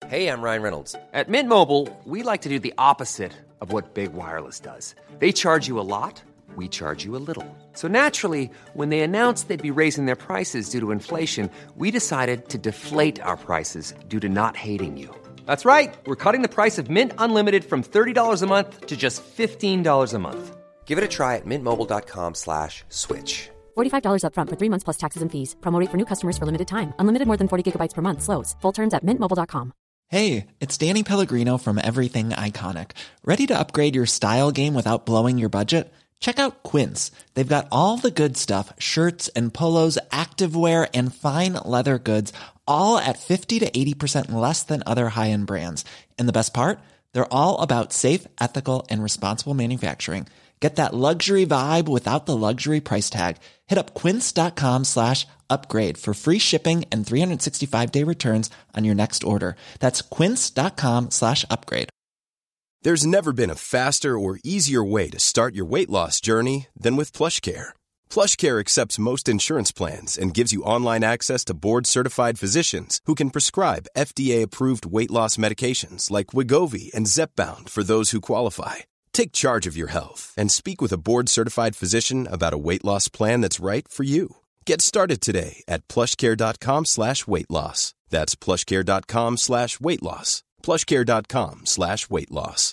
Hey, I'm Ryan Reynolds. At Mint Mobile, we like to do the opposite of what Big Wireless does. They charge you a lot, we charge you a little. So naturally, when they announced they'd be raising their prices due to inflation, we decided to deflate our prices due to not hating you. That's right. We're cutting the price of Mint Unlimited from $30 a month to just $15 a month. Give it a try at mintmobile.com/switch. $45 up front for 3 months plus taxes and fees. Promo rate for new customers for limited time. Unlimited more than 40 gigabytes per month. Slows full terms at mintmobile.com. Hey, it's Danny Pellegrino from Everything Iconic. Ready to upgrade your style game without blowing your budget? Check out Quince. They've got all the good stuff, shirts and polos, activewear, and fine leather goods, all at 50 to 80% less than other high-end brands. And the best part? They're all about safe, ethical, and responsible manufacturing. Get that luxury vibe without the luxury price tag. Hit up quince.com/upgrade for free shipping and 365-day returns on your next order. That's quince.com/upgrade. There's never been a faster or easier way to start your weight loss journey than with PlushCare. PlushCare accepts most insurance plans and gives you online access to board-certified physicians who can prescribe FDA-approved weight loss medications like Wegovy and Zepbound for those who qualify. Take charge of your health and speak with a board-certified physician about a weight loss plan that's right for you. Get started today at plushcare.com/weight loss. That's plushcare.com/weight loss. plushcare.com/weight loss.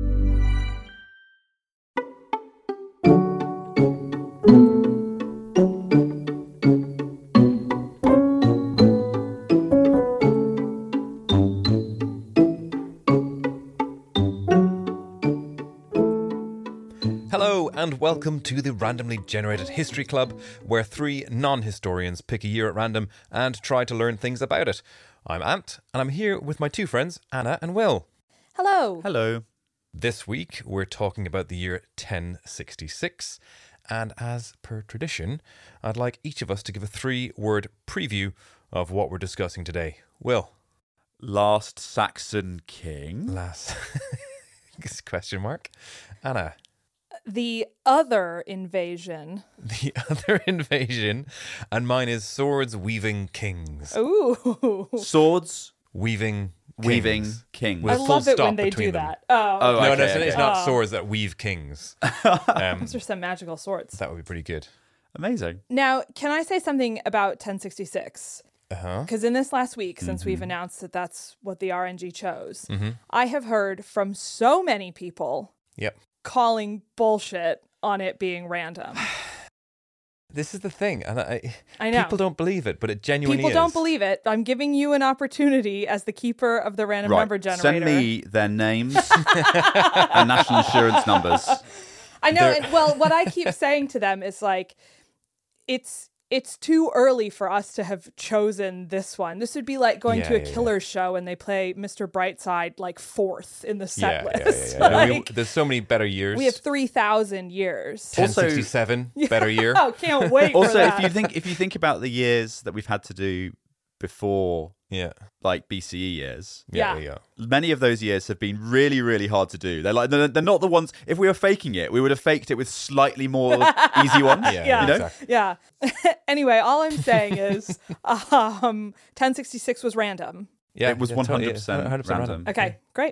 Hello and welcome to the Randomly Generated History Club, where 3 non-historians pick a year at random and try to learn things about it. I'm Ant, and I'm here with my 2 friends, Anna and Will. Hello. Hello. This week, we're talking about the year 1066, and as per tradition, I'd like each of us to give a 3-word preview of what we're discussing today. Will? Last Saxon king. Last... question mark. Anna? The other invasion. The other invasion. And mine is Swords Weaving Kings. Ooh. Swords Weaving kings. With I full love it stop when they between do them. that. Oh, No, okay, it's okay. not swords that weave kings. Those are some magical swords. That would be pretty good. Amazing. Now, can I say something about 1066? Uh-huh. Because in this last week, since we've announced that that's what the RNG chose, I have heard from so many people Yep. calling bullshit on it being random. This is the thing. And I know. people don't believe it, but it genuinely People is. don't believe it. I'm giving you an opportunity as the keeper of the random number generator. Send me their names and national insurance numbers. I know. And, well, what I keep saying to them is like, it's too early for us to have chosen this one. This would be like going to a killer show and they play Mr. Brightside like 4th in the set list. Yeah. Like, There's so many better years. we have 3,000 years. 1067, better year. Oh, can't wait for Also, that. if you think about the years that we've had to do before, like BCE years, Yeah. many of those years have been really, really hard to do. They're not the ones. If we were faking it, we would have faked it with slightly more easy ones. Yeah. You know? Exactly. Yeah. Anyway, all I'm saying is 1066 was random. Yeah, It was 100% random. Okay, great.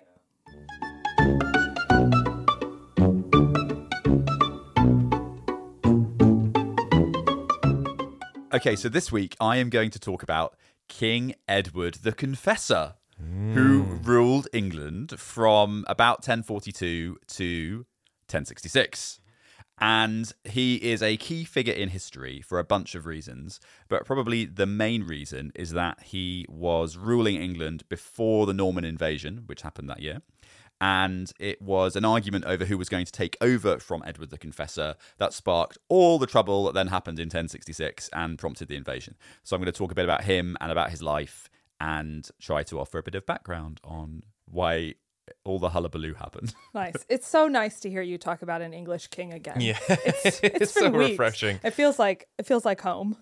Okay, so this week I am going to talk about King Edward the Confessor, who ruled England from about 1042 to 1066. And he is a key figure in history for a bunch of reasons, but probably the main reason is that he was ruling England before the Norman invasion, which happened that year. And it was an argument over who was going to take over from Edward the Confessor that sparked all the trouble that then happened in 1066 and prompted the invasion. So I'm going to talk a bit about him and about his life and try to offer a bit of background on why all the hullabaloo happened. Nice. It's so nice to hear you talk about an English king again. Yeah. It's It's been so weeks. refreshing. It feels like home.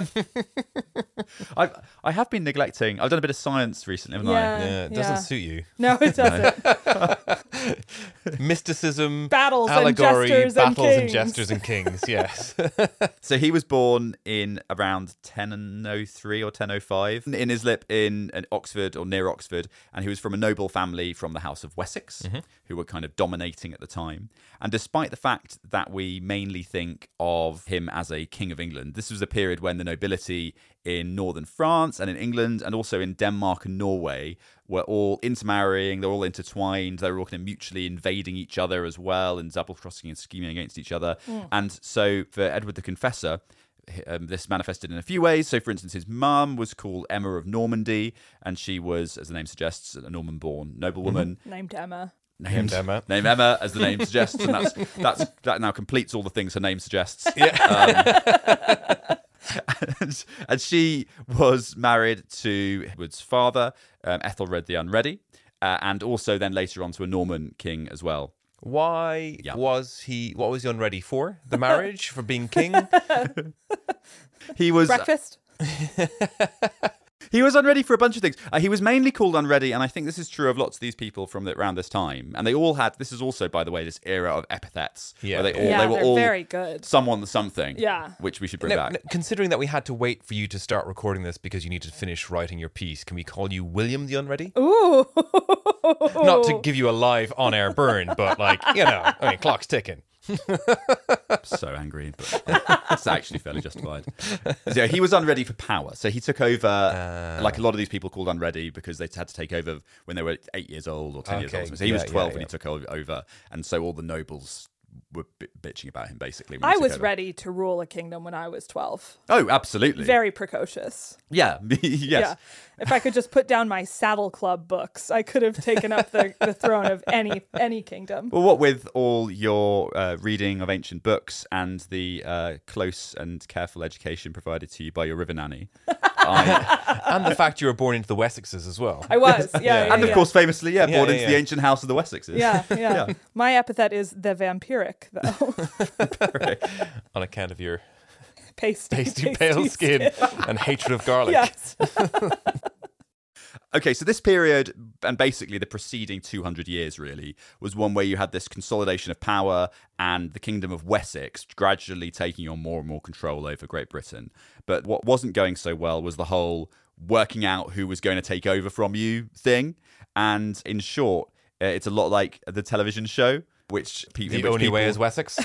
I have been neglecting. I've done a bit of science recently, haven't I? Yeah, it doesn't suit you. No, it doesn't. Mysticism, Battles and allegory, jesters and battles and kings. jesters and kings. Yes. So he was born in around 1003 or 1005 in Islip in Oxford or near Oxford, and he was from a noble family from the House of Wessex, who were kind of dominating at the time. And despite the fact that we mainly think of him as a king of England, this was a period when the nobility in northern France and in England and also in Denmark and Norway were all intermarrying, they're all intertwined, they were all kind of mutually invading each other as well and double-crossing and scheming against each other. And so for Edward the Confessor, this manifested in a few ways. So, for instance, his mum was called Emma of Normandy, and she was, as the name suggests, a Norman-born noblewoman. Named Emma. Named Emma. Named Emma, as the name suggests, and that now completes all the things her name suggests. And she was married to Edward's father, Ethelred the Unready, and also then later on to a Norman king as well. Why was he? What was he unready for? The marriage? For being king? He was Breakfast? He was unready for a bunch of things. He was mainly called unready, and I think this is true of lots of these people from around this time. And they all had, this is also, by the way, this era of epithets. Yeah. Where Yeah, they were they're all very good. someone something. Yeah. Which we should bring back. Considering that we had to wait for you to start recording this because you needed to finish writing your piece, can we call you William the Unready? Ooh. Not to give you a live on-air burn, but clock's ticking. So angry, but it's actually fairly justified. So he was unready for power. So he took over, like a lot of these people called unready because they had to take over when they were 8 years old or 10 years old. So he was 12 when he took over. And so all the nobles were bitching about him, basically. When I he took was over. ready to rule a kingdom when I was 12. Oh, absolutely. Very precocious. Yeah. Yes. Yeah. If I could just put down my Saddle Club books, I could have taken up the throne of any kingdom. Well, what with all your reading of ancient books and the close and careful education provided to you by your river nanny, And the fact you were born into the Wessexes as well. I was, yeah. and of course, famously, born into yeah. the ancient house of the Wessexes. Yeah. My epithet is the vampiric, though. On account of your pasty pale skin and hatred of garlic. Yes. Okay, so this period, and basically the preceding 200 years really, was one where you had this consolidation of power and the Kingdom of Wessex gradually taking on more and more control over Great Britain. But what wasn't going so well was the whole working out who was going to take over from you thing. And in short, it's a lot like the television show, which people... The only way is Wessex.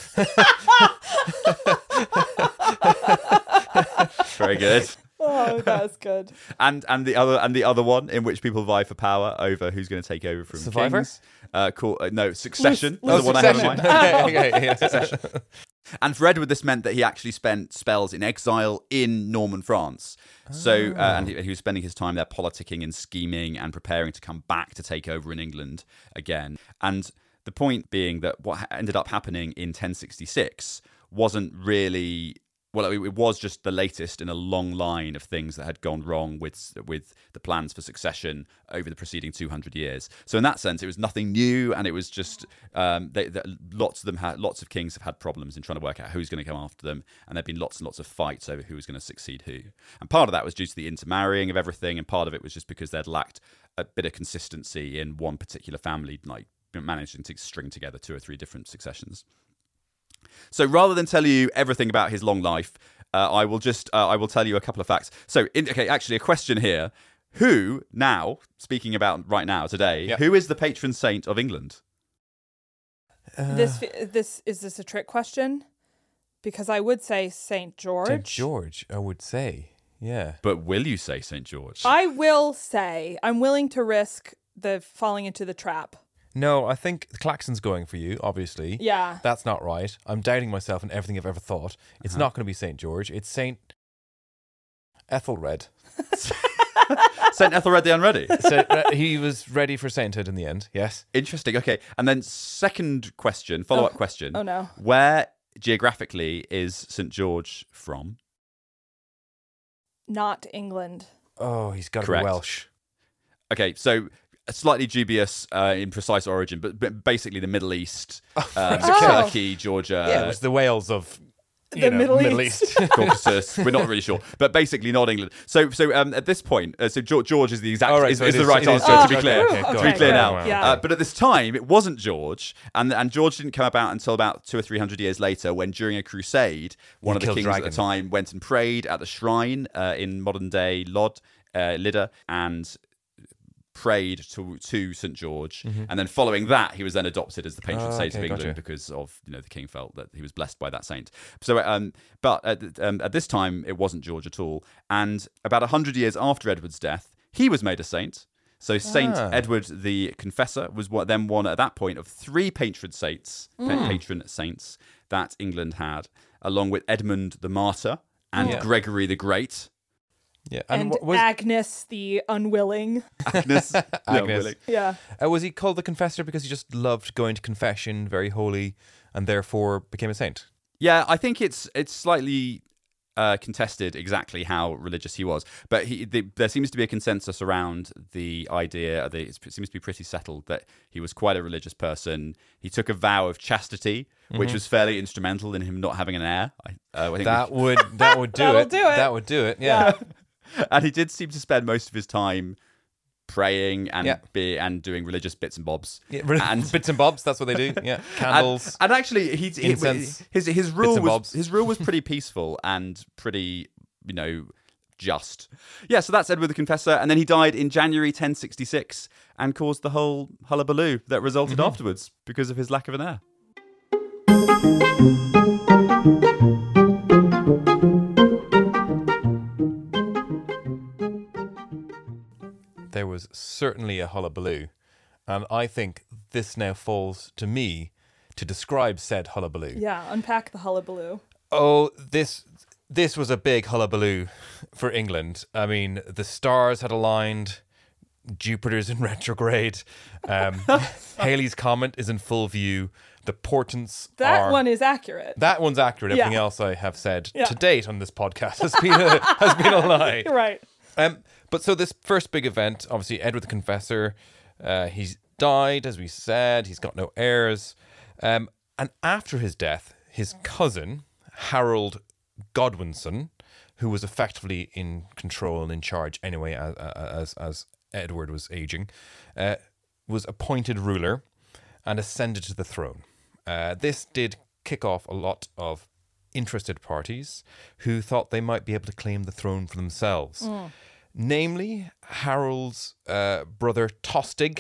Very good. Oh, that's good. And the other one in which people vie for power over who's going to take over from Survivor? kings. No, Succession. Loose The one I have in Succession. mind. Okay, Succession. And for Edward, this meant that he actually spent spells in exile in Norman France. So, and he was spending his time there politicking and scheming and preparing to come back to take over in England again. And the point being that what ended up happening in 1066 wasn't really... Well, it was just the latest in a long line of things that had gone wrong with the plans for succession over the preceding 200 years. So in that sense, it was nothing new, and it was just lots of kings have had problems in trying to work out who's going to come after them, and there've been lots and lots of fights over who was going to succeed who. And part of that was due to the intermarrying of everything, and part of it was just because they'd lacked a bit of consistency in one particular family, like managing to string together 2 or 3 different successions. So rather than tell you everything about his long life, I will tell you a couple of facts. So, actually, a question here: who now, speaking about right now today, who is the patron saint of England? This is this a trick question? Because I would say Saint George. St. George, I would say, yeah. But will you say Saint George? I will say I'm willing to risk the falling into the trap. No, I think the klaxon's going for you, obviously. Yeah. That's not right. I'm doubting myself in everything I've ever thought. It's not going to be St. George. It's St. Ethelred. Saint Ethelred the Unready. So he was ready for sainthood in the end, yes. Interesting. Okay. And then second question, follow-up question. Oh, no. Where geographically is St. George from? Not England. Oh, he's got to be Correct. Welsh. Okay, so... slightly dubious in precise origin, but basically the Middle East, Turkey, Georgia. Yeah, it was the Wales of The Middle East. Caucasus. We're not really sure, but basically not England. So at this point, so George is the exact is the right answer. To be clear, to be clear now. Yeah. But at this time, it wasn't George, and George didn't come about until about 200 or 300 years later, when during a crusade, one of the kings at the time went and prayed at the shrine in modern day Lydda, and prayed to St. George, and then following that, he was then adopted as the patron saint of England because of the king felt that he was blessed by that saint. So, but at this time, it wasn't George at all. And about 100 years after Edward's death, he was made a saint. So Saint Edward the Confessor was then one at that point of 3 patron saints that England had, along with Edmund the Martyr and Gregory the Great. Yeah, and Agnes the Unwilling. Agnes. Unwilling. Yeah. Was he called the Confessor because he just loved going to confession, very holy, and therefore became a saint? Yeah, I think it's slightly contested exactly how religious he was, but there seems to be a consensus around the idea. It seems to be pretty settled that he was quite a religious person. He took a vow of chastity, which was fairly instrumental in him not having an heir. I think that would do it. That would do it. Yeah. And he did seem to spend most of his time praying and doing religious bits and bobs. Yeah, bits and bobs, that's what they do. Yeah, candles. And actually, incense, his rule was pretty peaceful and pretty, just. Yeah, so that's Edward the Confessor, and then he died in January 1066 and caused the whole hullabaloo that resulted afterwards because of his lack of an heir. There was certainly a hullabaloo, and I think this now falls to me to describe said hullabaloo. Yeah, unpack the hullabaloo. Oh, this was a big hullabaloo for England. I mean, the stars had aligned, Jupiter's in retrograde, Halley's Comet is in full view, the portents That one is accurate. That one's accurate. Everything else I have said to date on this podcast has been a lie. Right. But so this first big event, obviously Edward the Confessor, he's died, as we said, he's got no heirs. And after his death, his cousin, Harold Godwinson, who was effectively in control and in charge anyway as Edward was aging, was appointed ruler and ascended to the throne. This did kick off a lot of interested parties who thought they might be able to claim the throne for themselves. Namely, Harold's brother Tostig,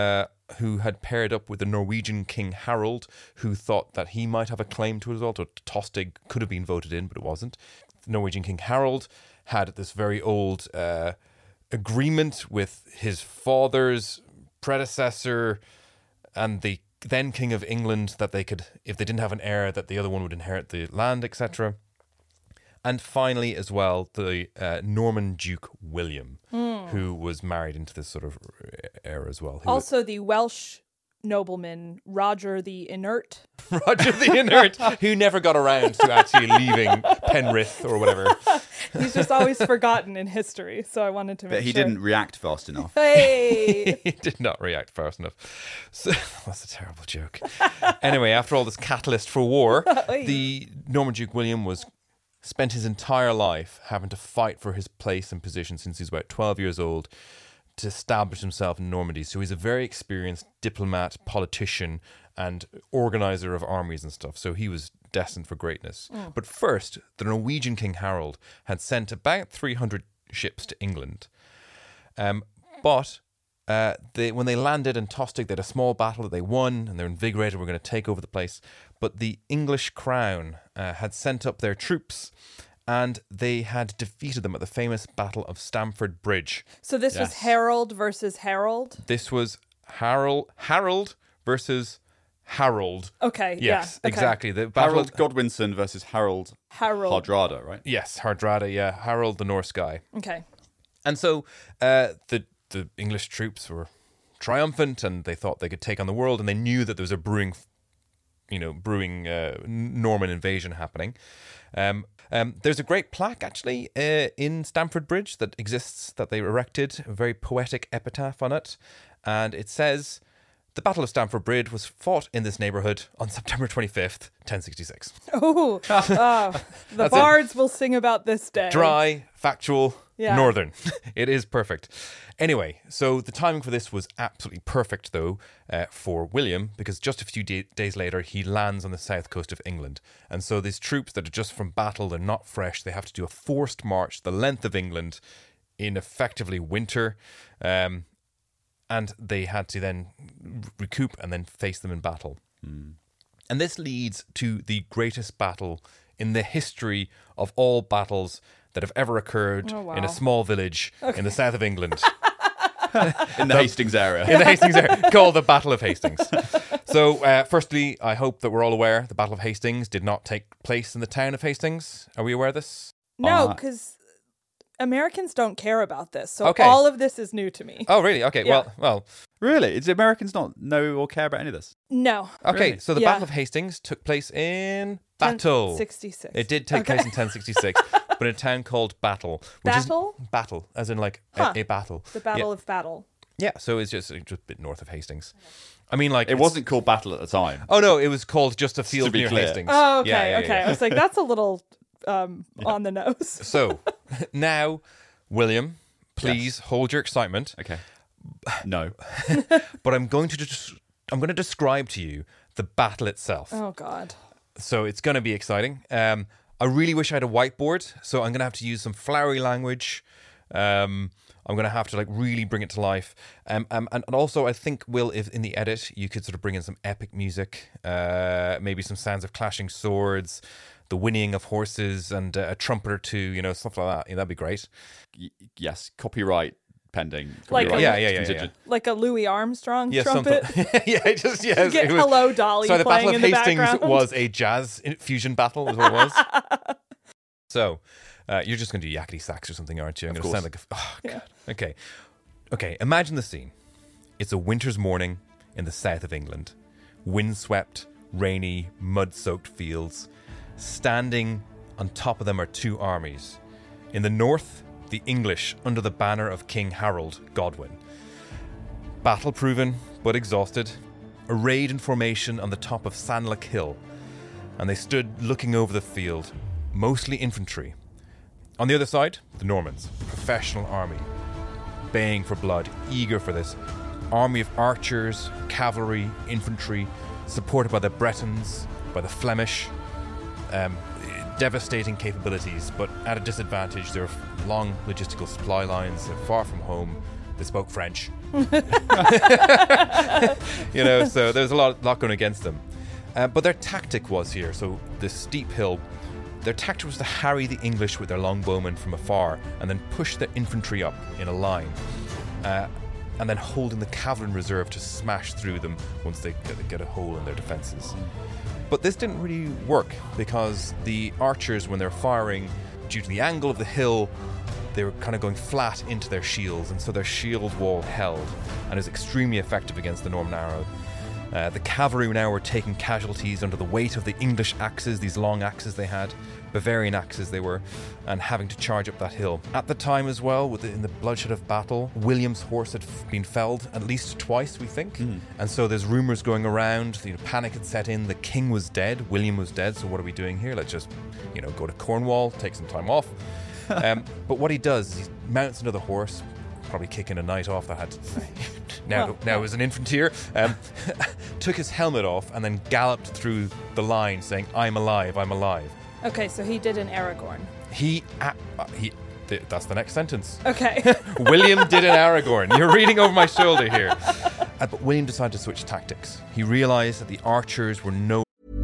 who had paired up with the Norwegian King Harold, who thought that he might have a claim to it as well. So Tostig could have been voted in, but it wasn't. The Norwegian King Harold had this very old agreement with his father's predecessor and the then King of England that they could, if they didn't have an heir, that the other one would inherit the land, etc. And finally, as well, the Norman Duke William, who was married into this sort of era as well. Also, the Welsh nobleman Roger the Inert. Roger the Inert, who never got around to actually leaving Penrith or whatever. He's just always forgotten in history, so I wanted to make sure. But he didn't react fast enough. Hey! He did not react fast enough. So, that's a terrible joke. Anyway, after all this catalyst for war, the Norman Duke William spent his entire life having to fight for his place and position since he's about 12 years old to establish himself in Normandy. So he's a very experienced diplomat, politician, and organizer of armies and stuff. So he was destined for greatness. But first, the Norwegian King Harold had sent about 300 ships to England. But when they landed in Tostig, they had a small battle that they won, and they're invigorated, we're going to take over the place. But the English crown had sent up their troops, and they had defeated them at the famous Battle of Stamford Bridge. So this was Harold versus Harold? This was Harold versus Harold. Okay, yes, okay. Exactly. The Harold Godwinson versus Harold Hardrada, right? Yes, Hardrada, yeah. Harold, the Norse guy. Okay. And so the English troops were triumphant, and they thought they could take on the world, and they knew that there was a brewing Norman invasion happening. There's a great plaque actually in Stamford Bridge that exists, that they erected, a very poetic epitaph on it, and it says, The Battle of Stamford Bridge was fought in this neighbourhood on September 25th, 1066. Oh, the bards will sing about this day. Dry, factual, northern. It is perfect. Anyway, so the timing for this was absolutely perfect, though, for William, because just a few days later, he lands on the south coast of England. And so these troops that are just from battle, they're not fresh, they have to do a forced march the length of England in effectively winter. And they had to then recoup and then face them in battle. And this leads to the greatest battle in the history of all battles that have ever occurred in a small village in the south of England. In the Hastings area. In the Hastings area, called the Battle of Hastings. So, firstly, I hope that we're all aware the Battle of Hastings did not take place in the town of Hastings. Are we aware of this? No, because Americans don't care about this. So all of this is new to me. Oh, really? Okay, Yeah. well. Really? Do Americans not know or care about any of this? No. Okay, Really? so the Battle of Hastings took place in Battle. 1066. It did take place in 1066, but in a town called Battle. Battle? Battle, as in like a battle. The Battle of Battle. Yeah, so it's just a bit north of Hastings. I mean, like... It wasn't called Battle at the time. Oh, no, it was called just a field To be near clear. Hastings. Oh, okay, Yeah. okay. I was like, that's a little on the nose. So, now, William, please hold your excitement. Okay. No. But I'm going to describe to you the battle itself. Oh, God. So it's going to be exciting. I really wish I had a whiteboard, so I'm going to have to use some flowery language. I'm going to have to like really bring it to life. And also, I think, Will, if in the edit you could sort of bring in some epic music, maybe some sounds of clashing swords, the whinnying of horses, and a trumpet or two, you know, stuff like that. Yeah, that'd be great. Yes. Copyright pending. Like Copyright a- contingent. Like a Louis Armstrong Yeah, trumpet. something. Yes. Get it was- Hello, Dolly So the playing Battle of in the Hastings background. was a jazz fusion battle, is what it was. So, you're just going to do yakety sax or something, aren't you? I'm going to sound like God. Okay, imagine the scene. It's a winter's morning in the south of England. Windswept, rainy, mud-soaked fields. Standing on top of them are two armies. In the north, the English under the banner of King Harold Godwin. Battle-proven, but exhausted. Arrayed in formation on the top of Sandlock Hill. And they stood looking over the field, mostly infantry. On the other side, the Normans, professional army, baying for blood, eager for this. Army of archers, cavalry, infantry, supported by the Bretons, by the Flemish. Devastating capabilities, but at a disadvantage. There are long logistical supply lines, they're far from home, they spoke French. You know, so there's a lot going against them. But their tactic was here, so this steep hill, their tactic was to harry the English with their longbowmen from afar and then push the infantry up in a line. And then holding the cavalry in reserve to smash through them once they get a hole in their defences. But this didn't really work because the archers, when they're firing, due to the angle of the hill, they were kind of going flat into their shields, and so their shield wall held and is extremely effective against the Norman arrow. The cavalry now were taking casualties under the weight of the English axes, these long axes they had, Bavarian axes they were, and having to charge up that hill. At the time as well, in the bloodshed of battle, William's horse had been felled at least twice, we think. And so there's rumours going around, panic had set in, the king was dead, William was dead, so what are we doing here? Let's just, go to Cornwall, take some time off. But what he does is he mounts another horse, probably kicking a knight off that had now as an infantry, took his helmet off and then galloped through the line saying, I'm alive. Okay, so he did an Aragorn. That's the next sentence. Okay. William did an Aragorn. You're reading over my shoulder here. But William decided to switch tactics. He realized that the archers were no...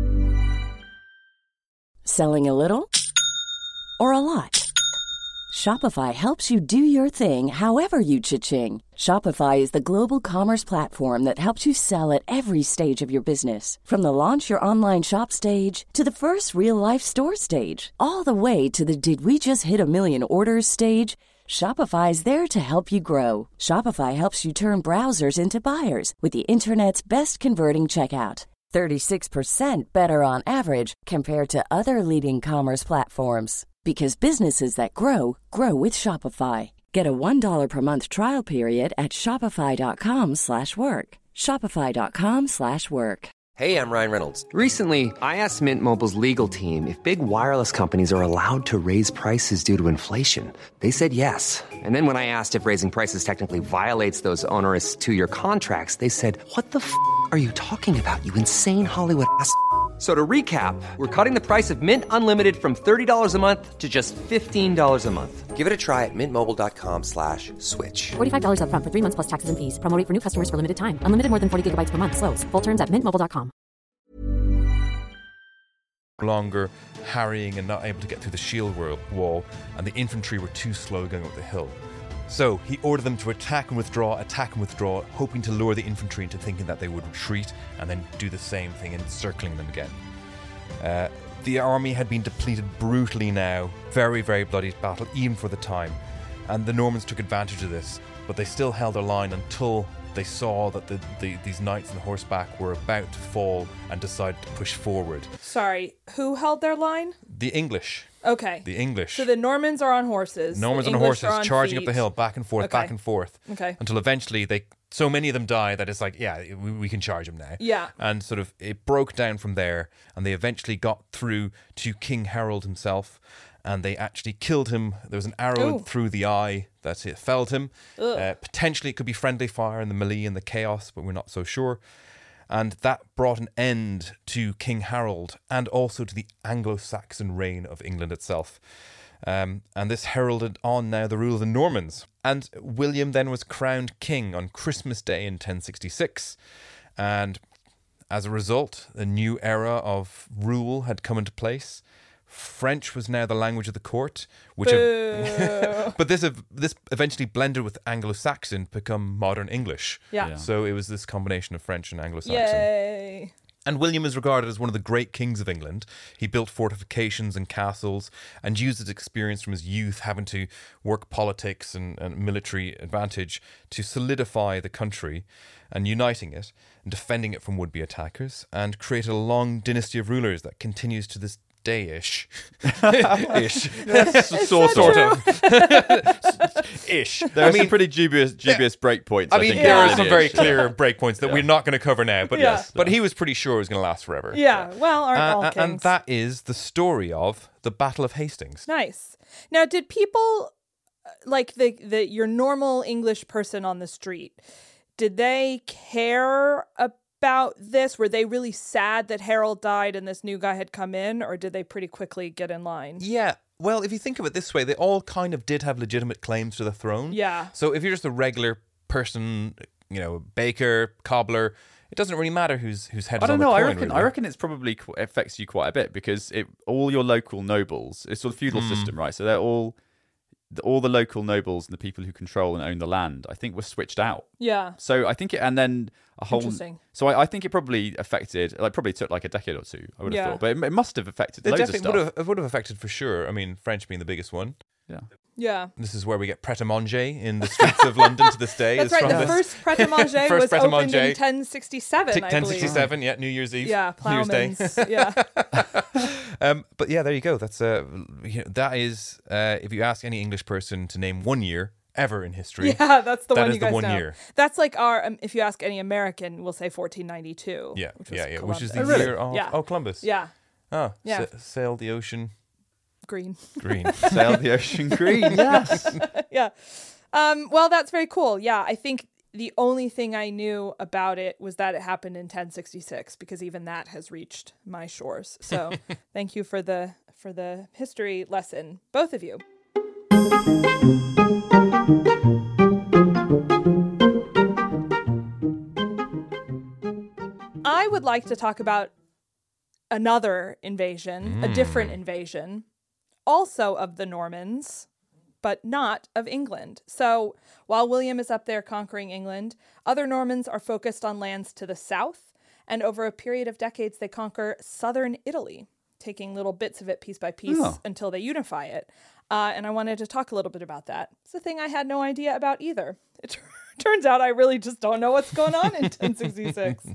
Selling a little or a lot? Shopify helps you do your thing however you cha-ching. Shopify is the global commerce platform that helps you sell at every stage of your business. From the launch your online shop stage to the first real-life store stage, all the way to the did we just hit a million orders stage. Shopify is there to help you grow. Shopify helps you turn browsers into buyers with the internet's best converting checkout. 36% better on average compared to other leading commerce platforms. Because businesses that grow, grow with Shopify. Get a $1 per month trial period at shopify.com/work. Shopify.com/work. Hey, I'm Ryan Reynolds. Recently, I asked Mint Mobile's legal team if big wireless companies are allowed to raise prices due to inflation. They said yes. And then when I asked if raising prices technically violates those onerous two-year contracts, they said, "What the f*** are you talking about, you insane Hollywood ass?" So to recap, we're cutting the price of Mint Unlimited from $30 a month to just $15 a month. Give it a try at mintmobile.com/switch. $45 up front for 3 months plus taxes and fees. Promo rate for new customers for limited time. Unlimited more than 40 gigabytes per month. Slows full terms at mintmobile.com. Longer harrying and not able to get through the shield wall, and the infantry were too slow going up the hill. So he ordered them to attack and withdraw, hoping to lure the infantry into thinking that they would retreat and then do the same thing, encircling them again. The army had been depleted brutally now. Very, very bloody battle, even for the time. And the Normans took advantage of this, but they still held their line until they saw that these knights on horseback were about to fall and decided to push forward. Sorry, who held their line? The English. Okay. The English. So the Normans are on horses. Normans on horses, charging up the hill, back and forth, back and forth. Okay. Until eventually so many of them die that it's like, yeah, we can charge them now. Yeah. And sort of it broke down from there, and they eventually got through to King Harold himself, and they actually killed him. There was an arrow through the eye that it felled him. Potentially it could be friendly fire in the melee and the chaos, but we're not so sure. And that brought an end to King Harold and also to the Anglo-Saxon reign of England itself. And this heralded on now the rule of the Normans. And William then was crowned king on Christmas Day in 1066. And as a result, a new era of rule had come into place. French was now the language of the court, but this eventually blended with Anglo-Saxon to become modern English. Yeah. So it was this combination of French and Anglo-Saxon. Yay. And William is regarded as one of the great kings of England. He built fortifications and castles and used his experience from his youth having to work politics and military advantage to solidify the country and uniting it and defending it from would-be attackers, and created a long dynasty of rulers that continues to this day-ish. Ish. Sort of. Ish. There are some pretty dubious breakpoints. I mean, there are some very clear breakpoints that we're not going to cover now, but Yeah. but he was pretty sure it was going to last forever. Yeah, well, aren't all kings. And that is the story of the Battle of Hastings. Nice. Now, did people, like your normal English person on the street, did they care about this? Were they really sad that Harold died and this new guy had come in, or did they pretty quickly get in line? Yeah. Well, if you think of it this way, they all kind of did have legitimate claims to the throne. Yeah. So if you're just a regular person, baker, cobbler, it doesn't really matter whose head is on the coin. I reckon it's probably affects you quite a bit, because all your local nobles, it's sort of feudal system, right? So they're all the local nobles and the people who control and own the land, I think, were switched out. Yeah. So I think and then a whole. Interesting. So I think it probably affected. Probably took like a decade or two, I would have thought, but it must have affected loads of stuff. It would have affected for sure. I mean, French being the biggest one. Yeah. Yeah. This is where we get Pret-a-Manger in the streets of London to this day. That's right. The first Pret-a-Manger was opened in 1067, I believe. 1067, yeah, New Year's Eve. Yeah, New Year's Day. Plowman's. Yeah. But yeah, there you go. That's that is if you ask any English person to name one year ever in history. Yeah, that's the that one is you guys the one know. year. That's like our. If you ask any American, we'll say 1492. Yeah, which is Columbus. the year of Columbus. Yeah. Oh, Yeah. Sailed the ocean Green. Sailed the ocean green. Yes. Yeah. Well, that's very cool. Yeah, I think the only thing I knew about it was that it happened in 1066, because even that has reached my shores. So thank you for the history lesson, both of you. I would like to talk about another invasion, a different invasion, also of the Normans, but not of England. So while William is up there conquering England, other Normans are focused on lands to the south, and over a period of decades, they conquer southern Italy, taking little bits of it piece by piece until they unify it. And I wanted to talk a little bit about that. It's a thing I had no idea about either. It turns out I really just don't know what's going on in 1066.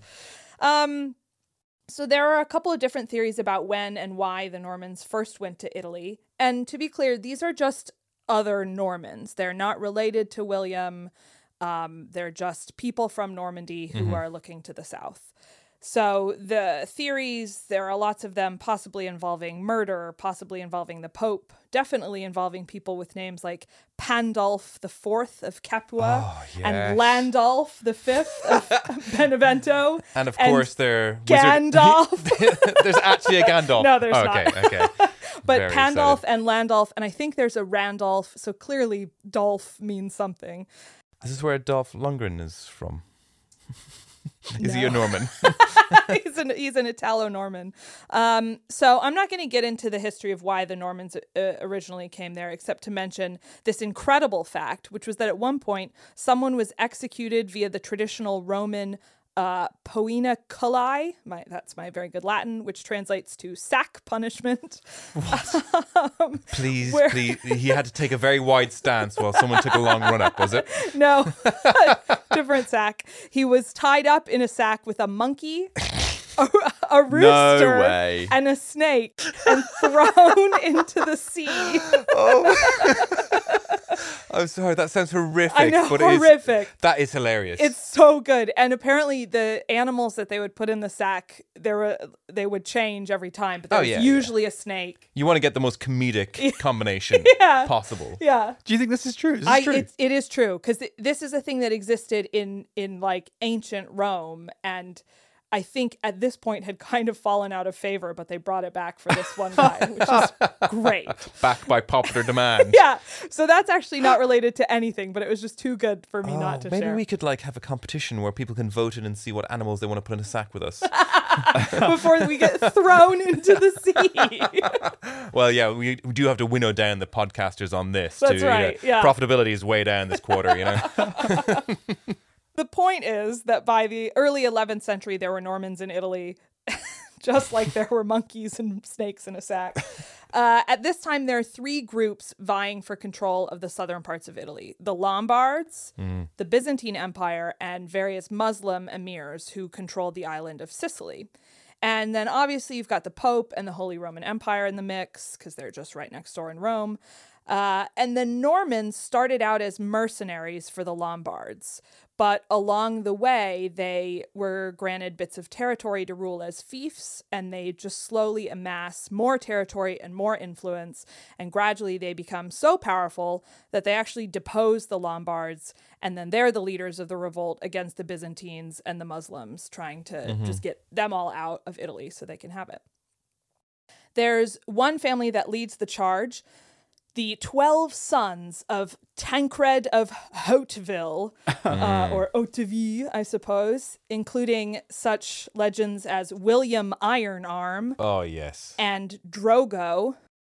So there are a couple of different theories about when and why the Normans first went to Italy. And to be clear, these are just other Normans. They're not related to William. They're just people from Normandy who are looking to the south. So the theories, there are lots of them, possibly involving murder, possibly involving the Pope, definitely involving people with names like Pandulf IV of Capua and Landulf V of Benevento. And of course, they're Gandalf. There's actually a Gandalf. No, there's not. Okay. But Very Pandulf excited. and Landulf, and I think there's a Randolph, so clearly Dolph means something. This is where Dolph Lundgren is from. Is he a Norman? He's an Italo-Norman. So I'm not going to get into the history of why the Normans originally came there, except to mention this incredible fact, which was that at one point, someone was executed via the traditional Roman poena culae. That's my very good Latin, which translates to sack punishment. Please. He had to take a very wide stance while someone took a long run up, was it? No, different sack. He was tied up in a sack with a monkey, a rooster, and a snake, and thrown into the sea. I'm sorry, that sounds horrific. I know, but horrific. That is hilarious. It's so good. And apparently the animals that they would put in the sack, they would change every time, but there was usually a snake. You want to get the most comedic combination possible. Yeah. Do you think this is true? Is this true? It is true, because this is a thing that existed in like ancient Rome, and I think at this point had kind of fallen out of favor, but they brought it back for this one guy, which is great. Back by popular demand. Yeah. So that's actually not related to anything, but it was just too good for me not to share. Maybe we could have a competition where people can vote in and see what animals they want to put in a sack with us. Before we get thrown into the sea. Well, yeah, we do have to winnow down the podcasters on this. That's right. Yeah. Profitability is way down this quarter, The point is that by the early 11th century, there were Normans in Italy, just like there were monkeys and snakes in a sack. At this time, there are three groups vying for control of the southern parts of Italy: the Lombards, the Byzantine Empire, and various Muslim emirs who controlled the island of Sicily. And then obviously you've got the Pope and the Holy Roman Empire in the mix, because they're just right next door in Rome. And the Normans started out as mercenaries for the Lombards, but along the way, they were granted bits of territory to rule as fiefs, and they just slowly amass more territory and more influence, and gradually they become so powerful that they actually depose the Lombards, and then they're the leaders of the revolt against the Byzantines and the Muslims, trying to just get them all out of Italy so they can have it. There's one family that leads the charge. The 12 sons of Tancred of Hauteville, or Hauteville, I suppose, including such legends as William Ironarm. Oh, yes. And Drogo.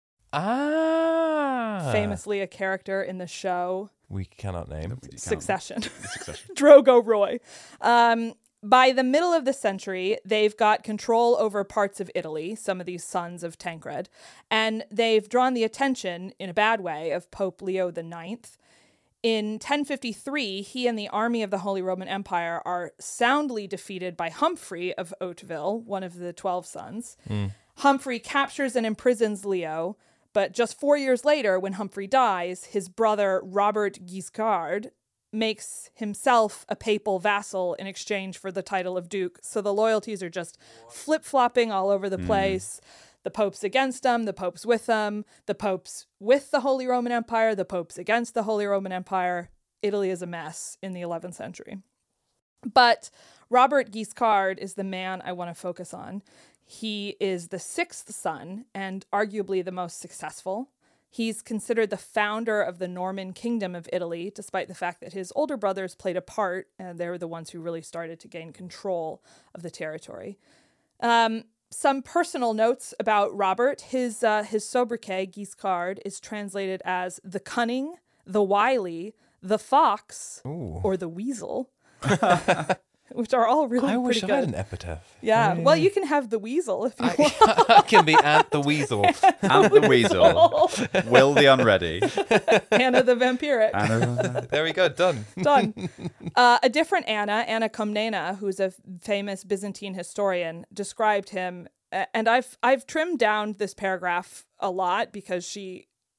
Ah. Famously a character in the show. We cannot name. Succession. Drogo Roy. By the middle of the century, they've got control over parts of Italy, some of these sons of Tancred, and they've drawn the attention, in a bad way, of Pope Leo IX. In 1053, he and the army of the Holy Roman Empire are soundly defeated by Humphrey of Hauteville, one of the 12 sons. Humphrey captures and imprisons Leo, but just 4 years later, when Humphrey dies, his brother Robert Guiscard makes himself a papal vassal in exchange for the title of duke. So the loyalties are just flip-flopping all over the place. The Pope's against them, the Pope's with them, the Pope's with the Holy Roman Empire, the Pope's against the Holy Roman Empire. Italy is a mess in the 11th century. But Robert Guiscard is the man I want to focus on. He is the sixth son and arguably the most successful. He's considered the founder of the Norman Kingdom of Italy, despite the fact that his older brothers played a part, and they were the ones who really started to gain control of the territory. Some personal notes about Robert. His sobriquet, Guiscard, is translated as the cunning, the wily, the fox, or the weasel. Which are all really I pretty wish good. I had an epitaph. Yeah, well, you can have the weasel if you want. I can be Ant the Weasel. Ant the Weasel. Will the Unready. Anna the Vampiric. There we go, done. Done. A different Anna Comnena, who's a famous Byzantine historian, described him, and I've trimmed down this paragraph a lot because she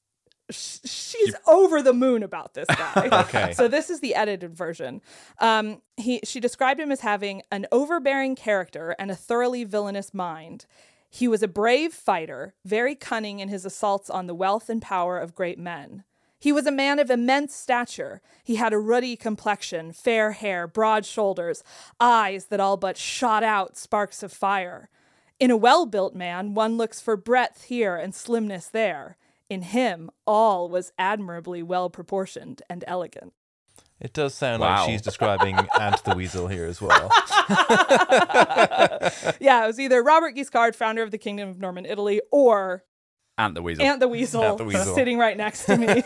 she's over the moon about this guy. Okay. So this is the edited version. She described him as having an overbearing character and a thoroughly villainous mind. He was a brave fighter, very cunning in his assaults on the wealth and power of great men. He was a man of immense stature. He had a ruddy complexion, fair hair, broad shoulders, eyes that all but shot out sparks of fire. In a well-built man, one looks for breadth here and slimness there. In him, all was admirably well-proportioned and elegant. It does sound like she's describing Ant the Weasel here as well. Yeah, it was either Robert Guiscard, founder of the Kingdom of Norman Italy, or Ant the Weasel. Ant the Weasel, sitting right next to me.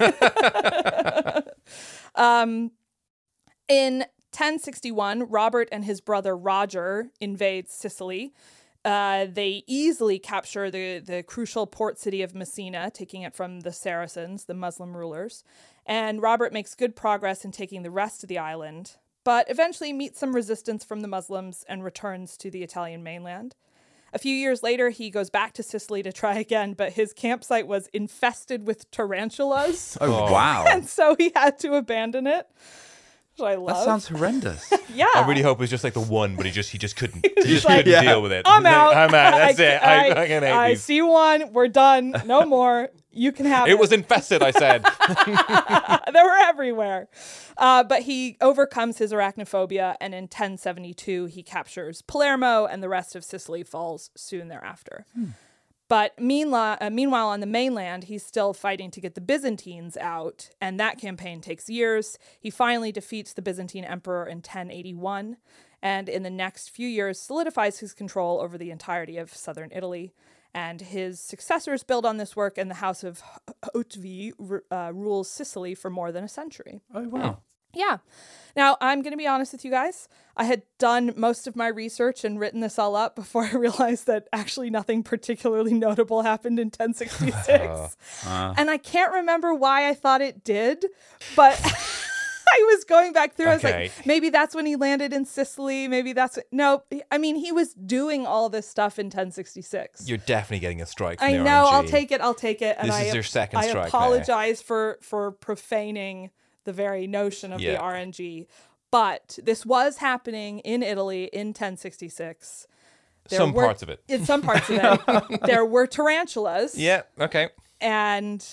In 1061, Robert and his brother Roger invade Sicily. They easily capture the crucial port city of Messina, taking it from the Saracens, the Muslim rulers. And Robert makes good progress in taking the rest of the island, but eventually meets some resistance from the Muslims and returns to the Italian mainland. A few years later, he goes back to Sicily to try again, but his campsite was infested with tarantulas. Oh, wow. And so he had to abandon it, which I love. That sounds horrendous. Yeah. I really hope it was just like the one, but he just couldn't. He just just like, couldn't deal with it. I'm out. I'm out. That's it. I can hate I these. see one. We're done. No more. You can have it. It was infested, I said. They were everywhere. But he overcomes his arachnophobia, and in 1072, he captures Palermo, and the rest of Sicily falls soon thereafter. But meanwhile, on the mainland, he's still fighting to get the Byzantines out, and that campaign takes years. He finally defeats the Byzantine emperor in 1081, and in the next few years solidifies his control over the entirety of southern Italy. And his successors build on this work, and the House of Hauteville rules Sicily for more than a century. Oh, wow. Yeah. Now, I'm going to be honest with you guys. I had done most of my research and written this all up before I realized that actually nothing particularly notable happened in 1066. And I can't remember why I thought it did, but I was going back through. I was like, maybe that's when he landed in Sicily. Maybe that's... No, I mean, he was doing all this stuff in 1066. You're definitely getting a strike from I the know. RNG. I'll take it. And This is your second strike. I apologize for profaning the very notion of the RNG. But this was happening in Italy in 1066. Parts of it. In some parts of it. There were tarantulas. Yeah, okay. And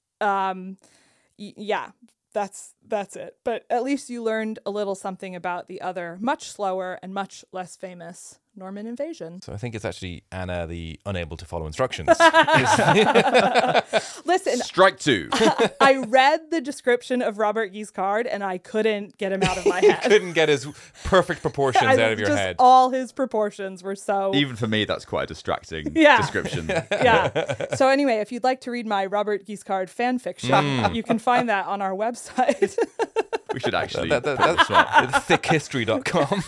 yeah, that's it. But at least you learned a little something about the other, much slower and much less famous Norman invasion. So I think it's actually Anna the unable to follow instructions. Listen. Strike two. I read the description of Robert Guiscard and I couldn't get him out of my head. Couldn't get his perfect proportions out of your head. All his proportions were so... Even for me, that's quite a distracting description. Yeah. So anyway, if you'd like to read my Robert Guiscard fan fiction, you can find that on our website. We should actually... thickhistory.com.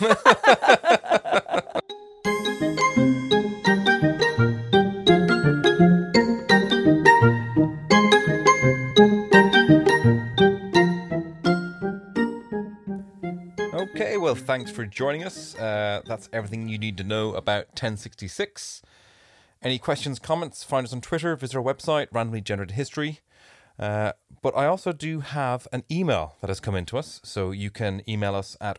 Okay, well, thanks for joining us. That's everything you need to know about 1066. Any questions, comments, find us on Twitter, visit our website, Randomly Generated History. But I also do have an email that has come into us, so you can email us at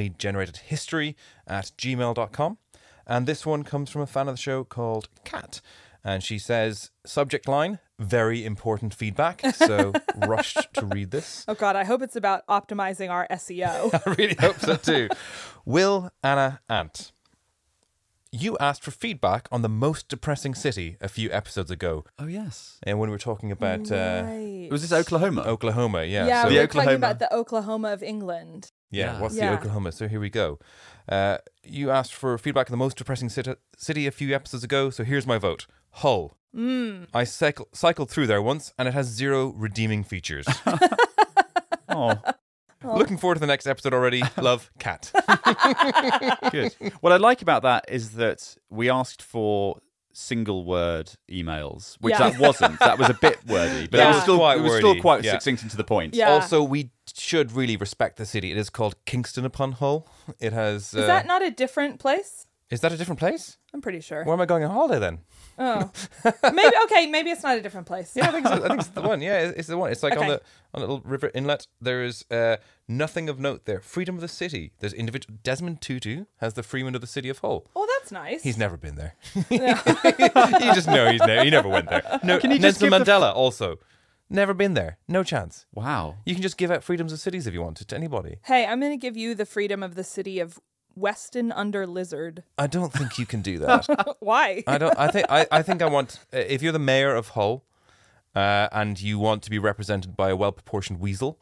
randomlygeneratedhistory@gmail.com. And this one comes from a fan of the show called Kat. And she says, subject line, very important feedback. So rushed to read this. Oh, God, I hope it's about optimizing our SEO. I really hope so, too. Will, Anna, Ant. You asked for feedback on the most depressing city a few episodes ago. Oh, yes. And when we were talking about... Right. Was this Oklahoma? Oklahoma, yeah. Yeah, So, we were talking about the Oklahoma of England. yeah, what's the Oklahoma? So here we go. You asked for feedback on the most depressing city a few episodes ago, so here's my vote. Hull. I cycled through there once, and it has 0 redeeming features. Oh. Looking forward to the next episode already. Love, Kat. Good. What I like about that is that we asked for single word emails, which that wasn't. That was a bit wordy, but it was still quite succinct and to the point. Yeah. Also, we should really respect the city. It is called Kingston upon Hull. It has... Is that not a different place? Is that a different place? I'm pretty sure. Where am I going on holiday then? Oh, maybe it's not a different place. Yeah, I think it's the one. Yeah, it's the one. It's like Okay. on a little river inlet. There is nothing of note there. Freedom of the city. There's individual. Desmond Tutu has the Freeman of the City of Hull. Oh, that's nice. He's never been there. You just know he never went there. No, Can you just Nelson give the Mandela also never been there. No chance. Wow. You can just give out freedoms of cities if you wanted to anybody. Hey, I'm going to give you the freedom of the city of Weston under Lizard. I don't think you can do that. Why? I think I want. If you're the mayor of Hull. And you want to be represented by a well-proportioned weasel,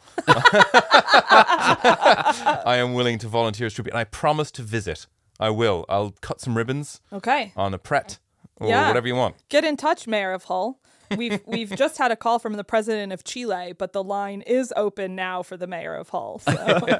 I am willing to volunteer as tribute, and I promise to visit. I will. I'll cut some ribbons. Okay. On a Pret or Yeah. whatever you want. Get in touch, Mayor of Hull. We've just had a call from the president of Chile, but the line is open now for the mayor of Hull. So.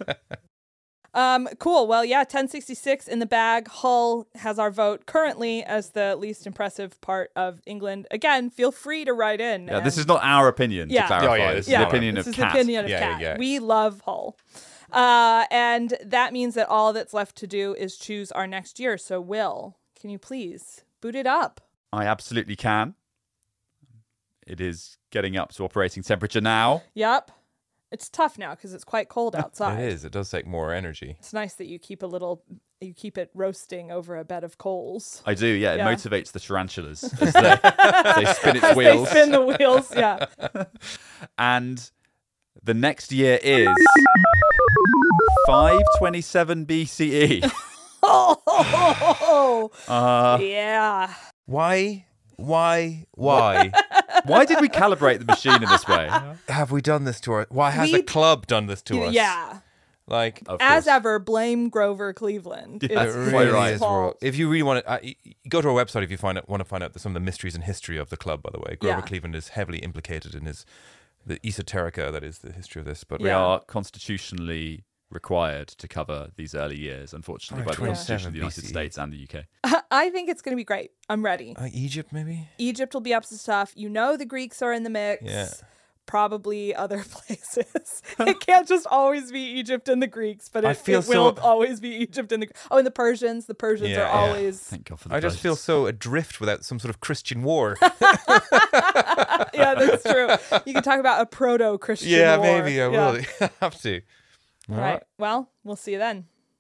Cool. Well, yeah, 1066 in the bag. Hull has our vote currently as the least impressive part of England. Again, feel free to write in. Yeah, this is not our opinion, to clarify. This is the opinion of this is Kat. the opinion of Kat. Yeah. We love Hull. And that means that all that's left to do is choose our next year. So, Will, can you please boot it up? I absolutely can. It is getting up to operating temperature now. Yep. It's tough now because it's quite cold outside. It is. It does take more energy. It's nice that you keep it roasting over a bed of coals. I do, yeah. It Yeah. motivates the tarantulas as they spin its wheels. They spin the wheels, yeah. And the next year is 527 BCE. Oh, yeah. Why? Why did we calibrate the machine in this way? Have we done this to our... Why has the club done this to us? Yeah. Like... Of As course. ever, blame Grover Cleveland. Yeah, It's it his really is, fault. If you really want to... go to our website if you want to find out some of the mysteries and history of the club, by the way. Grover Yeah. Cleveland is heavily implicated in the esoterica that is the history of this. But We Yeah. are constitutionally required to cover these early years, unfortunately, by the 27 Constitution of the United BCE. States and the UK. I think it's going to be great. I'm ready. Egypt, maybe? Egypt will be up to stuff. You know the Greeks are in the mix. Yeah. Probably other places. It can't just always be Egypt and the Greeks, but I it feel will so- always be Egypt and the... Oh, and the Persians. The Persians Yeah, are yeah. always... Thank God for the I just feel Persians. so adrift without some sort of Christian war. Yeah, that's true. You can talk about a proto-Christian yeah, war. maybe I Yeah. will. I have to. All right. Well, we'll see you then.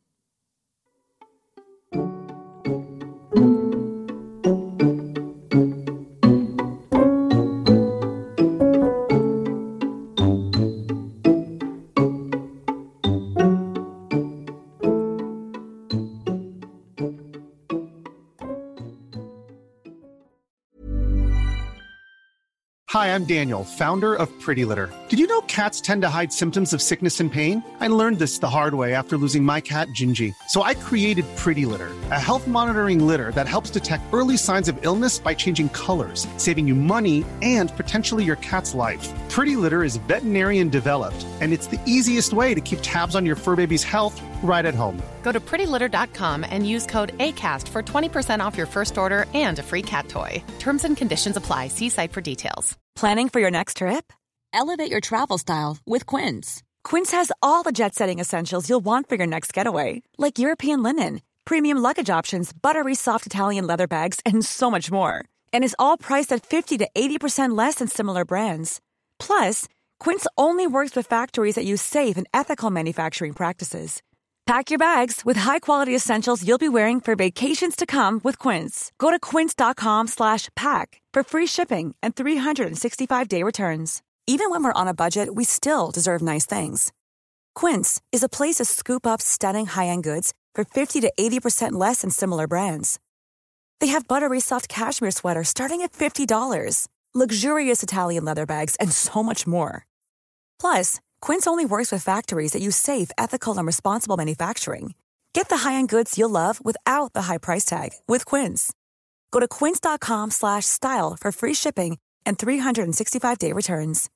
Hi, I'm Daniel, founder of Pretty Litter. Did you know cats tend to hide symptoms of sickness and pain? I learned this the hard way after losing my cat, Gingy. So I created Pretty Litter, a health monitoring litter that helps detect early signs of illness by changing colors, saving you money and potentially your cat's life. Pretty Litter is veterinarian developed, and it's the easiest way to keep tabs on your fur baby's health right at home. Go to prettylitter.com and use code ACAST for 20% off your first order and a free cat toy. Terms and conditions apply. See site for details. Planning for your next trip? Elevate your travel style with Quince. Quince has all the jet-setting essentials you'll want for your next getaway, like European linen, premium luggage options, buttery soft Italian leather bags, and so much more. And is all priced at 50 to 80% less than similar brands. Plus, Quince only works with factories that use safe and ethical manufacturing practices. Pack your bags with high-quality essentials you'll be wearing for vacations to come with Quince. Go to quince.com/pack for free shipping and 365-day returns. Even when we're on a budget, we still deserve nice things. Quince is a place to scoop up stunning high-end goods for 50 to 80% less than similar brands. They have buttery soft cashmere sweaters starting at $50, luxurious Italian leather bags, and so much more. Plus, Quince only works with factories that use safe, ethical, and responsible manufacturing. Get the high-end goods you'll love without the high price tag with Quince. Go to quince.com/style for free shipping and 365-day returns.